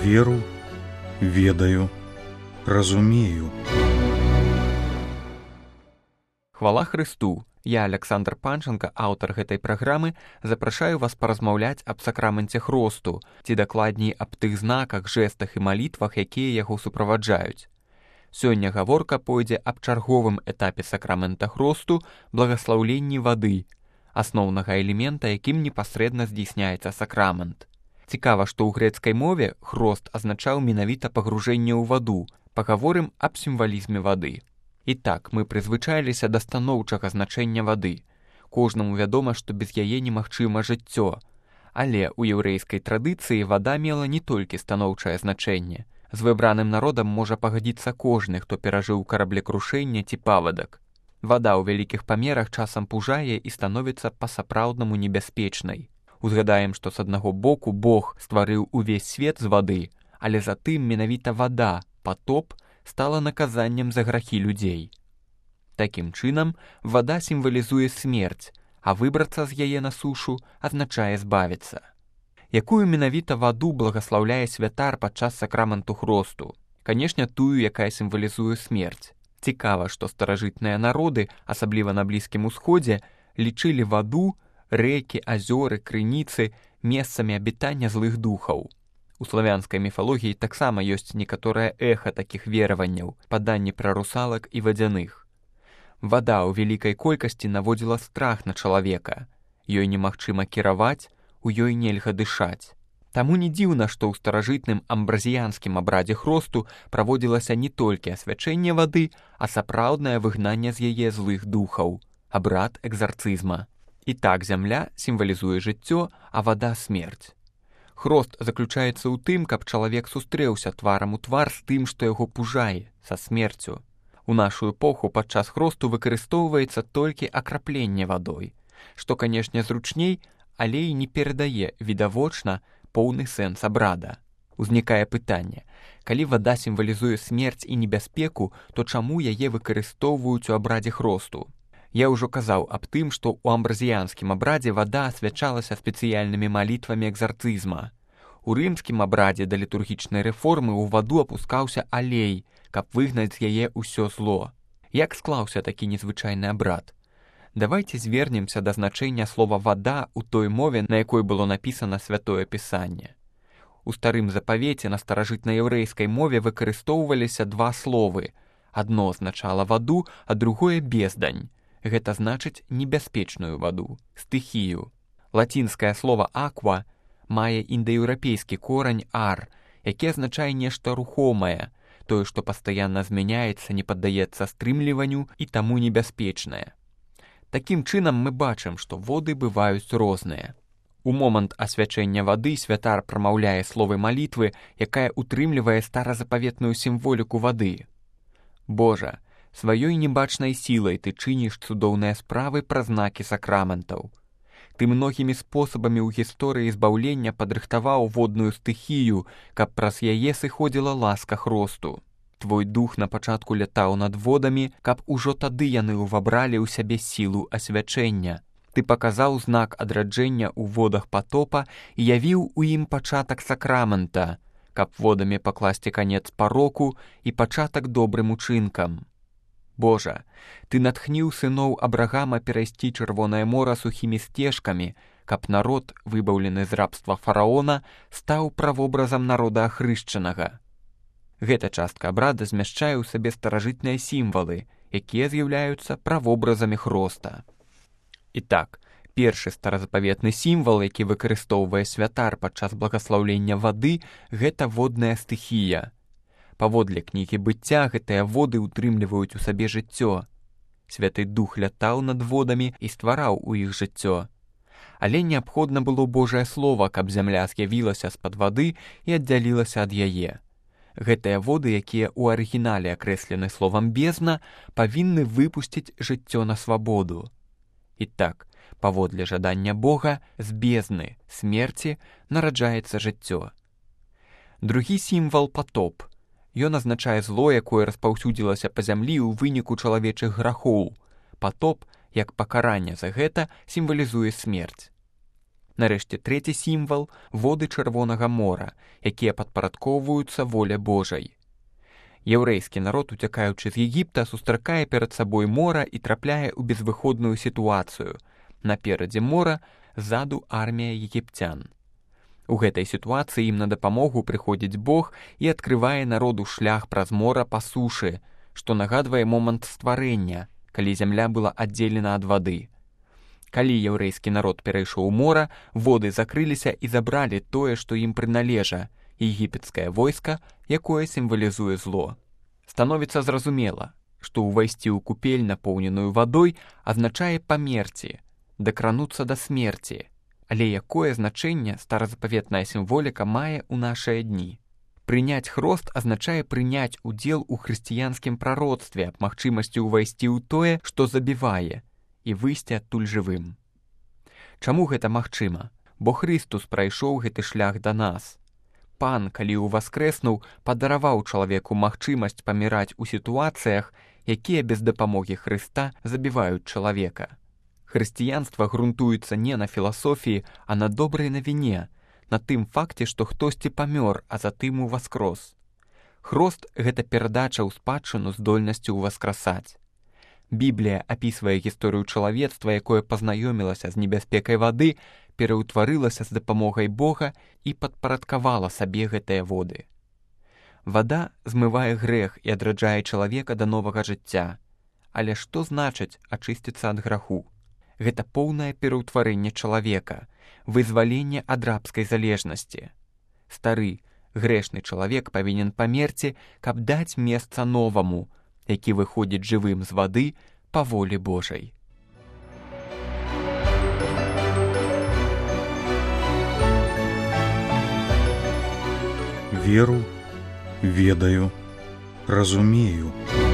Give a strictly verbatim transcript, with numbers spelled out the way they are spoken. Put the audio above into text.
веру, ведаю, разумею. Хвала Хрысту! Я, Александр Панченко, аўтар гэтай праграмы, запрашаю вас паразмаўляць аб сакраменце хросту, ці дакладней аб тых знаках, жэстах і малітвах, якія яго суправаджаюць. Сёння гаворка пойдзе аб чарговым этапе сакрамента хросту – благаслаўленні вады, асноўнага элемента, якім непасрэдна здзейсняецца сакрамент. Цікава, што ў грэцкай мове хрост азначаў менавіта пагружэнне ў ваду. Пагаворым аб сімвалізме вады. І так, мы прызвычаіліся да станоўчага значэння вады. Кожнаму вядома, што без яе немагчыма жыццё. Але ў яўрэйскай традыцыі вада мела не толькі станоўчае значэнне. З выбраным народам можа пагадзіцца кожны, хто перажыў караблекрушэнне ці павадак. Вада ў вялікіх памерах часам пужае і становіцца па-сапраўднаму небяспечнай. Узгадаем, што з аднаго боку Бог стварыў увесь свет з вады, але затым менавіта вада, патоп, стала наказаннем за грахі людзей. Такім чынам, вада сімвалізуе смерць, а выбрацца з яе на сушу азначае збавіцца. Якую менавіта ваду благаслаўляе святар падчас сакраменту хросту? Канешне, тую, якая сімвалізуе смерць. Цікава, што старажытныя народы, асабліва на Блізкім Усходзе, лічылі ваду, рэкі, азёры, крыніцы месцамі абітання злых духаў. У славянскай міфалогіі таксама ёсць некаторае эха такіх вераванняў, паданні пра русалак і вадзяных. Вада ў вялікай колькасці наводзіла страх на чалавека. Ёй немагчыма кіраваць, у ёй нельга дышаць. Таму не дзіўна, што ў старажытным амбразіянскім абрадзе хросту праводзілася не толькі асвячэнне вады, а сапраўднае выгнанне з яе злых духаў, абрад экзарцызма. І так зямля сімвалізуе жыццё, а вада смерць. Хрост заключаецца ў тым, каб чалавек сустрэўся тварам у твар з тым, што яго пужае, са смерцю. У нашу эпоху падчас хросту выкарыстоўваецца толькі акрапленне вадой, што, канешне, зручней, але і не перадае відавочна поўны сэнс абрада. Узнікае пытанне: калі вада сімвалізуе смерць і небяспеку, то чаму яе выкарыстоўваюць у абрадзе хросту? Я ўжо казаў аб тым, што ў амбразіянскім абрадзе вада асвячалася спецыяльнымі малітвамі экзарцызма. У рымскім абрадзе да літургічнай рэформы ў ваду апускаўся алей, каб выгнаць з яе ўсё зло. Як склаўся такі незвычайны абрад? Давайце звернемся да значэння слова «вада» ў той мове, на якой было напісана Святое Пісанне. У старым запавеце на старажытнаяўрэйскай мове выкарыстоўваліся два словы. Адно азначала ваду, а другое — бездань. Гэта значыць небяспечную ваду, стыхію. Лацінскае слова «аква» мае індаеўрапейскі корань «ар», які азначае нешта рухомае, тое, што пастаянна змяняецца, не паддаецца стрымліванню і таму небяспечнае. Такім чынам мы бачым, што воды бываюць розныя. У момант асвячэння вады святар прамаўляе словы малітвы, якая утрымлівае старазапаветную сімволіку вады. Божа, сваёй небачнай сілай ты чыніш цудоўныя справы пра знакі сакраментаў. Ты многімі спосабамі ў гісторыі збаўлення падрыхтаваў водную стыхію, каб праз яе сыходзіла ласка хросту. Твой дух на пачатку лятаў над водамі, каб ужо тады яны ўвабралі ў сябе сілу асвячэння. Ты паказаў знак адраджэння ў водах патопа і явіў у ім пачатак сакрамента, каб водамі пакласці канец пароку і пачатак добрым учынкам. Божа, ты натхніў сыноў Абрагама перайсці Чырвонае мора сухімі сцежкамі, каб народ, выбаўлены з рабства фараона, стаў правобразам народа ахрышчанага. Гэта частка абрада змяшчае ў сабе старажытныя сімвалы, якія з'яўляюцца правобразамі хроста. І так, першы старазапаветны сімвал, які выкарыстоўвае святар падчас благаслаўлення вады, гэта водная стыхія. Паводле кнігі быцця гэтыя воды ўтрымліваюць у сабе жыццё. Святы Дух лятаў над водамі і ствараў у іх жыццё. Але неабходна было Божае Слова, каб зямля з'явілася з-пад вады і аддзялілася ад яе. Гэтыя воды, якія ў арыгінале акрэслены словам «бездна», павінны выпусціць жыццё на свабоду. І так, паводле жадання Бога, з бездны, смерці, нараджаецца жыццё. Другі сімвал — патоп. Ён азначае зло, якое распаўсюдзілася па зямлі ў выніку чалавечых грахоў. Патоп, як пакаранне за гэта, сімвалізуе смерць. Нарэшце трэці сімвал – воды Чырвонага мора, якія падпарадкоўваюцца воле Божай. Яўрэйскі народ, уцякаючы з Егіпта, сустракае перад сабой мора і трапляе ў безвыходную сітуацыю. Наперадзе мора, ззаду армія егіпцян. У гэтай сітуацыі ім на дапамогу прыходзіць Бог і адкрывае народу шлях праз мора па сушы, што нагадвае момант стварэння, калі зямля была аддзелена ад вады. Калі яўрэйскі народ перайшоў мора, воды закрыліся і забралі тое, што ім прыналежа, егіпецкае войска, якое сімвалізуе зло. Становіцца зразумела, што ўвайсці ў купель, напоўненую вадой, азначае памерці, дакрануцца да смерці. Але якое значэнне старазапаветная сімволіка мае ў нашыя дні? Прыняць хрост азначае прыняць удзел у хрысціянскім прароцтве аб магчымасці ўвайсці ў тое, што забівае, і выйсці адтуль жывым. Чаму гэта магчыма? Бо Хрыстус прайшоў гэты шлях да нас. Пан, калі ўваскрэснуў, падараваў чалавеку магчымасць паміраць у сітуацыях, якія без дапамогі Хрыста забіваюць чалавека. Хрысціянства грунтуецца не на філасофіі, а на добрай навіне, на тым факце, што хтосьці памёр, а затым уваскрос. Хрост – гэта перадача ў спадчыну здольнасці ўваскрасаць. Біблія апісвае гісторыю чалавецтва, якое пазнаёмілася з небяспекай вады, пераўтварылася з дапамогай Бога і падпарадкавала сабе гэтыя воды. Вада змывае грэх і адраджае чалавека да новага жыцця. Але што значыць ачысціцца ад граху? Гэта поўнае пераўтварэнне чалавека, вызваленне ад рабскай залежнасці. Стары, грэшны чалавек павінен памерці, каб даць месца новаму, які выходзіць жывым з вады па волі Божай. Веру, ведаю, разумею.